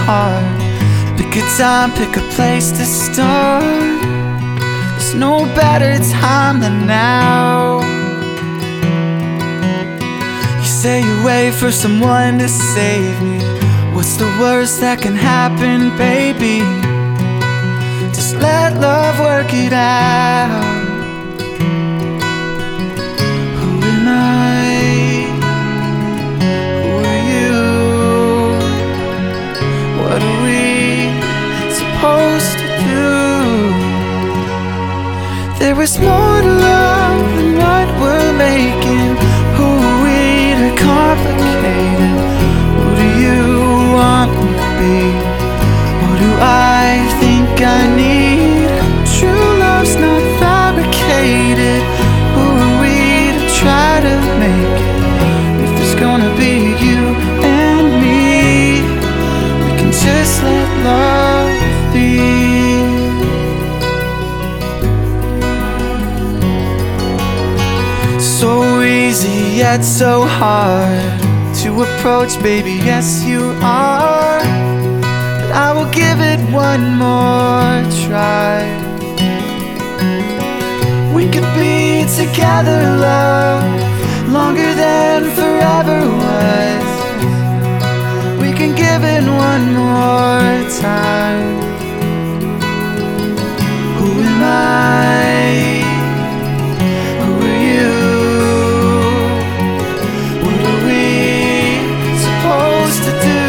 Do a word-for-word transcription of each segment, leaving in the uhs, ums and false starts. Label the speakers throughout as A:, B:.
A: heart. Pick a time, pick a place to start. There's no better time than now. You say you wait for someone to save me. What's the worst that can happen, baby? Just let love work it out. Who am I? Who are you? What are we supposed to do? There is more to love than what we're making. Who are we to complicate it? Who do you want me to be? What do I think I need? True love's not fabricated. Who are we to try to make it? If there's gonna be you and me, we can just let love be. So easy yet so hard to approach, baby, yes you are. But I will give it one more try. We could be together, love, longer than forever was. We can give it one more time. Who am I? Who are you? What are we supposed to do?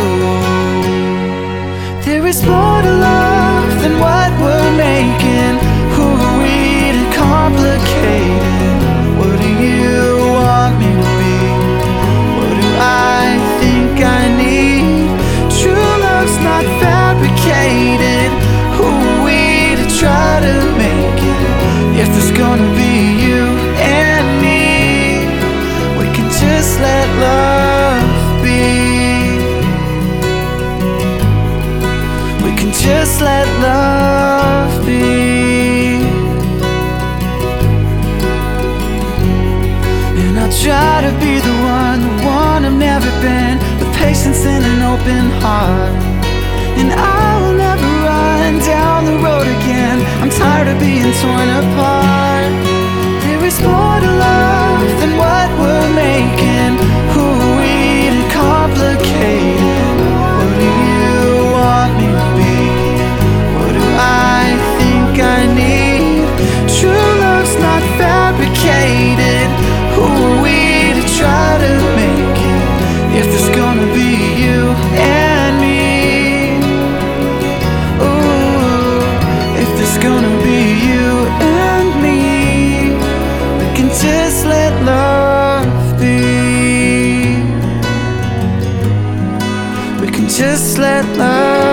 A: There is more to love than what we're making. Who are we to complicate it? What do you want me to be? What do I think I need? True love's not fabricated. Who are we to try to make it? If there's gonna be you and me, we can just let love be. We can just let love be. And I'll try to be the one, the one I've never been, with patience and an open heart. And I will never run down the road again. I'm tired of being torn apart. There is more to love than what we're making. Who are we to complicate it? What do you want me to be? What do I think I need? True love's not fabricated. Who are we to try to make it? If there's gonna be you and me, ooh, if there's gonna be you and me, we can just let love be. We can just let love